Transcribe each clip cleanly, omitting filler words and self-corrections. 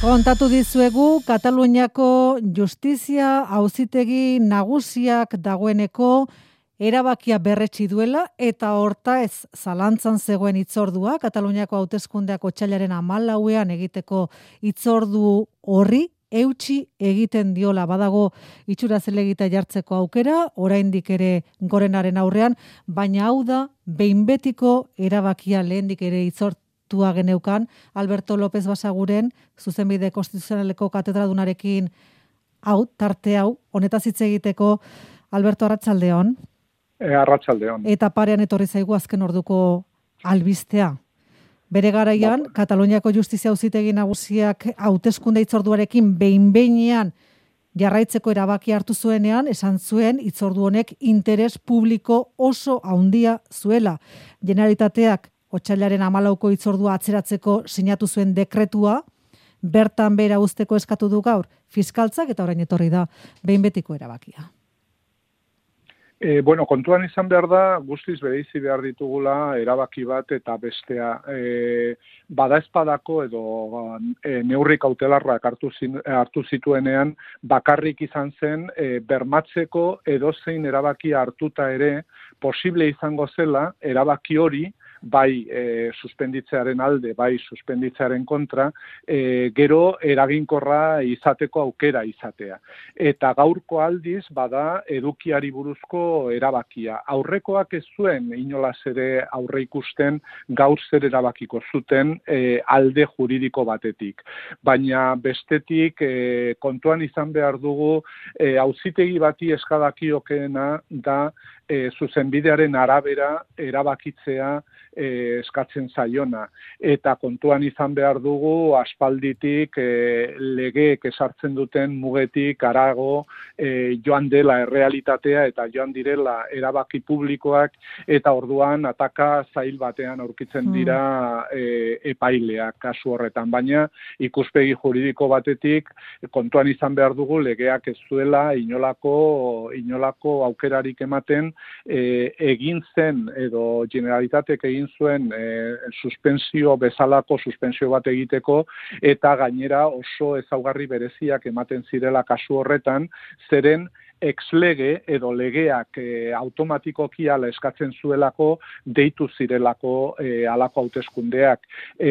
Kontatu dizuegu Kataluniako justizia auzitegi nagusiak dagoeneko erabakia berretsi duela eta horta ez zalantzan zegoen hitzordua Kataluniako hauteskundeak otsailaren 14ean egiteko hitzordu horri eutsi egiten diola badago itxura zelegita jartzeko aukera, oraindik ere Gorenaren aurrean, baina hau da behin betiko erabakia lehendik ere hitzortua geneukan Alberto López Basaguren zuzenbide konstituzionaleko katedradunarekin tarte hau honetaz hitz egiteko. Alberto, arratsaldeon. Arratsaldeon. Eta parean etorri zaigu azken orduko albistea. Bere garaian, Kataluniako justizia auzitegi nagusiak hauteskunde hitzorduarekin behin-behinean jarraitzeko erabaki hartu zuenean, esan zuen hitzordu honek interes publiko oso handia zuela. Generalitateak otsailaren 14ko hitzordua atzeratzeko sinatu zuen dekretua, bertan behera uzteko eskatu du gaur fiskaltzak eta orain etorri da behin betiko erabakia. Kontuan izan behar da, guztiz bereizi behar ditugula erabaki bat eta bestea. Badaezpadako edo neurri kautelarrak hartu zituenean, bakarrik izan zen bermatzeko edozein erabaki hartuta ere posible izango zela erabaki hori, bai suspenditzearen alde, bai suspenditzearen kontra, gero eraginkorra izateko aukera izatea. Eta gaurko aldiz bada edukiari buruzko erabakia. Aurrekoak ez zuen inolaz ere aurre ikusten gaur zer erabakiko zuten alde juridiko batetik. Baina bestetik kontuan izan behar dugu auzitegi bati eskadakiokeena da zuzenbidearen arabera erabakitzea eskatzen zaiona. Eta kontuan izan behar dugu aspalditik legeek esartzen duten mugetik harago joan dela errealitatea eta joan direla erabaki publikoak eta orduan ataka zail batean aurkitzen dira epaileak kasu horretan. Baina ikuspegi juridiko batetik kontuan izan behar dugu legeak ez zuela inolako aukerarik ematen egin zen edo Generalitatek egin zuen suspensio bezalako suspensio bat egiteko eta gainera oso ezaugarri bereziak ematen zirela kasu horretan, zeren ex-lege edo legeak automatikoki ala eskatzen zuelako deitu zirelako halako hauteskundeak.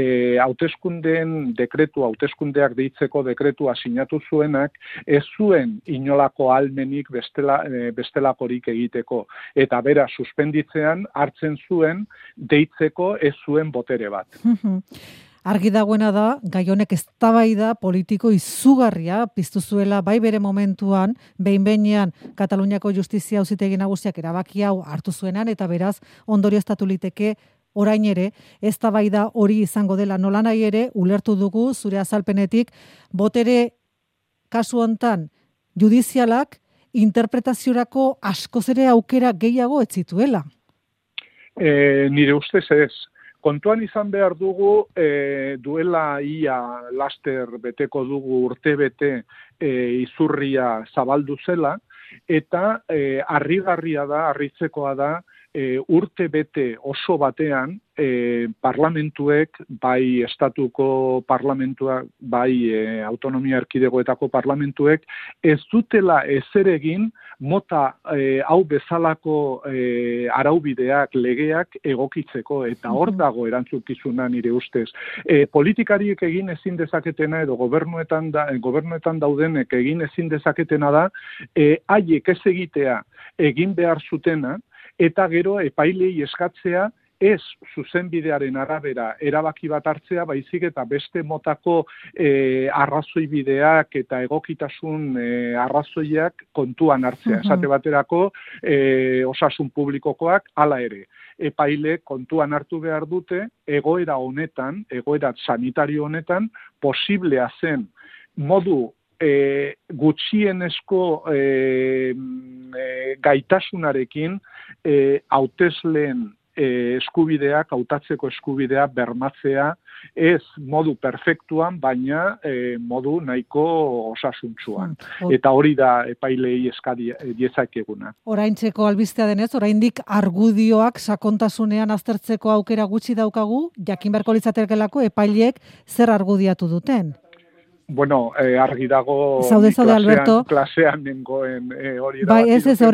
Hauteskundeak deitzeko dekretua sinatu zuenak ez zuen inolako ahalmenik bestelakorik egiteko. Eta bera suspenditzean hartzen zuen deitzeko ez zuen botere bat. Argi dagoena da, gai honek eztabaida politiko izugarria piztu zuela bai bere momentuan, behin-behinean Kataluniako justizia auzitegi nagusiak erabaki hau hartu zuenan eta beraz ondorioztatu liteke orain ere eztabaida hori izango dela. Nolanahi ere ulertu dugu zure azalpenetik botere kasu hontan judizialak interpretaziorako askoz ere aukera gehiago ez zituela. Nire ustez ez. Kontuan izan behar dugu, duela ia laster beteko dugu urtebete izurria zabaldu zela, eta harritzekoa da, urte bete oso batean parlamentuek, bai estatuko parlamentuak, bai autonomia erkidegoetako parlamentuek, ez dutela ezer egin mota hau bezalako araubideak, legeak egokitzeko, eta hor dago erantzukizuna nire ustez. Politikariek egin ezin dezaketena edo gobernuetan daudenek egin ezin dezaketena da, haiek ez egitea egin behar zutena, eta gero epailei eskatzea ez zuzenbidearen arabera erabaki bat hartzea, baizik eta beste motako arrazoibideak eta egokitasun arrazoiak kontuan hartzea. Esate baterako osasun publikokoak hala ere. Epaile kontuan hartu behar dute egoera sanitario honetan posiblea zen modu gutxienezko gaitasunarekin hautesleen eskubideak, hautatzeko eskubidea bermatzea ez modu perfektuan, baina modu nahiko osasuntsuan. Eta hori da epailei eskadi diezakeguna. Oraintzeko albistea denez, oraindik argudioak sakontasunean aztertzeko aukera gutxi daukagu, jakin beharko litzatekeelako epaileek zer argudiatu duten. Bueno, argi dago Zaude, Alberto. Klasean nengoen hori bai,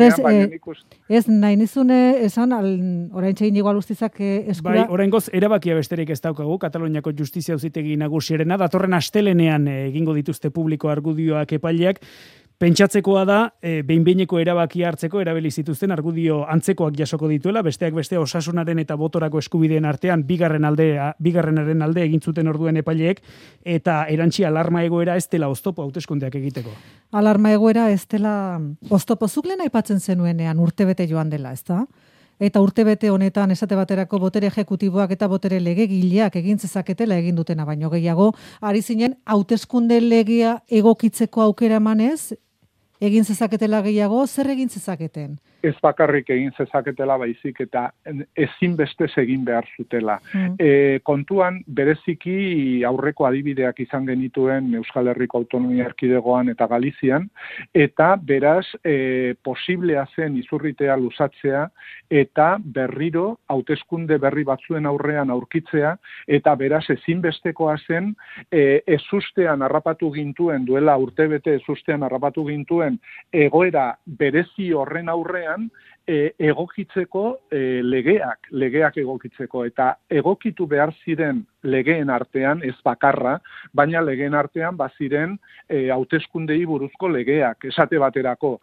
ez nahi nizune esan, orain txegin igual ustizak eskura. Bai, oraingoz erabakia besterik ez daukagu, Kataluniako Justizia Auzitegi Nagusierena, datorren astelenean egingo dituzte publiko argudioak epaileak. Pentsatzekoa da, behin-behineko erabakia hartzeko erabili zituzten argudio antzekoak jasoko dituela, besteak beste osasunaren eta botorako eskubideen artean bigarrenaren alde egin zuten orduen epaileek, eta erantzi alarma egoera ez dela oztopo hauteskundeak egiteko. Alarma egoera ez dela oztopo, zuk lehen aipatzen zenuenean urtebete joan dela, ezta? Eta urtebete honetan esate baterako botere ejekutiboak eta botere legegileak egin zezaketela egin dutena baino gehiago, ari zinen hauteskunde legea egokitzeko aukera emanez, egin zezaketela gehiago, zer egin zezaketen? Ez bakarrik egin zezaketela baizik eta ezinbestez egin behar zutela. Kontuan bereziki aurreko adibideak izan genituen Euskal Herriko Autonomia Erkidegoan eta Galizian, eta beraz posiblea zen izurritea luzatzea eta berriro hauteskunde berri batzuen aurrean aurkitzea, eta beraz ezinbestekoa zen ezustean harrapatu gintuen, duela urtebete ezustean harrapatu gintuen egoera berezi horren aurrean egokitzeko legeak egokitzeko, eta egokitu behar ziren legeen artean, ez bakarra, baina legeen artean baziren hauteskundei buruzko legeak, esate baterako.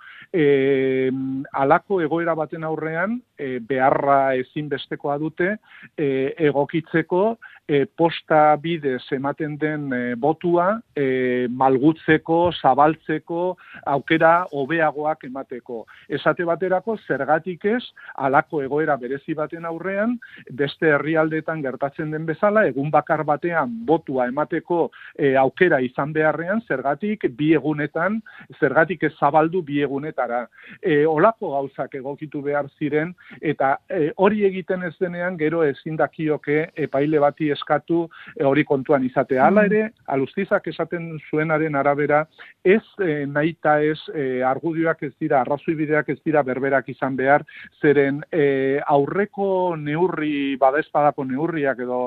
Halako egoera baten aurrean, beharra ezinbestekoa dute, egokitzeko posta bidez ematen den botua malgutzeko, zabaltzeko, aukera hobeagoak emateko. Esate baterako, zergatik ez, halako egoera berezi baten aurrean, beste herrialdeetan gertatzen den bezala, egun bakar batean botua emateko aukera izan beharrean, zergatik bi egunetan, zergatik ez zabaldu bi egunetara. Olako gauzak egokitu behar ziren, eta hori egiten ez denean, gero ezin dakioke epaile bati eskatu hori kontuan izatea. Hala ere, Alustizak esaten zuenaren arabera, ez nahita ez argudioak ez dira, arrazoibideak ez dira berberak izan behar, zeren aurreko neurri, badaezpadako neurriak edo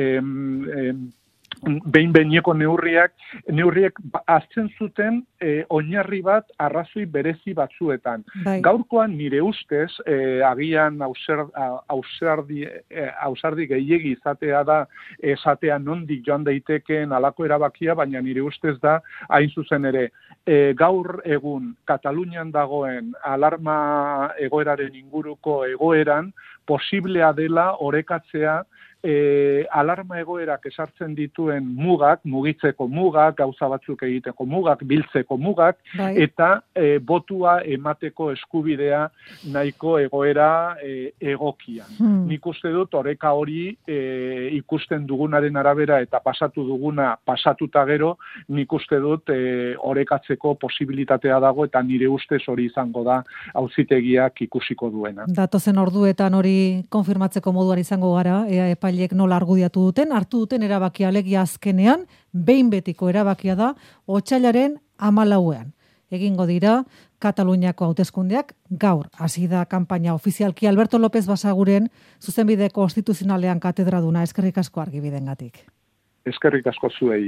behin-behineko neurriek azten zuten oinarri bat arrazoi berezi batzuetan. Bai. Gaurkoan nire ustez, agian ausardi gehiegi izatea da, esatea nondik joan daitekeen halako erabakia, baina nire ustez da, hain zuzen ere, gaur egun Katalunian dagoen alarma egoeraren inguruko egoeran, posiblea dela orekatzea alarma egoerak esartzen dituen mugak, mugitzeko mugak, gauza batzuk egiteko mugak, biltzeko mugak, bai. Eta botua emateko eskubidea nahiko egoera egokian. Nik uste dut oreka hori ikusten dugunaren arabera eta pasatu duguna pasatuta gero, nik uste dut orekatzeko posibilitatea dago eta nire ustez hori izango da auzitegiak ikusiko duena. Datozen orduetan hori konfirmatzeko moduan izango gara, epailek nola argudiatu duten, hartu duten erabakia alegia azkenean, behin betiko erabakia da, otsailaren 14ean. Egingo dira, Kataluniako hauteskundeak gaur. Hasi da kanpaina ofizialki Alberto López Basaguren zuzenbide konstituzionalean katedraduna. Eskerrik asko argibidengatik. Eskerrik asko zuei.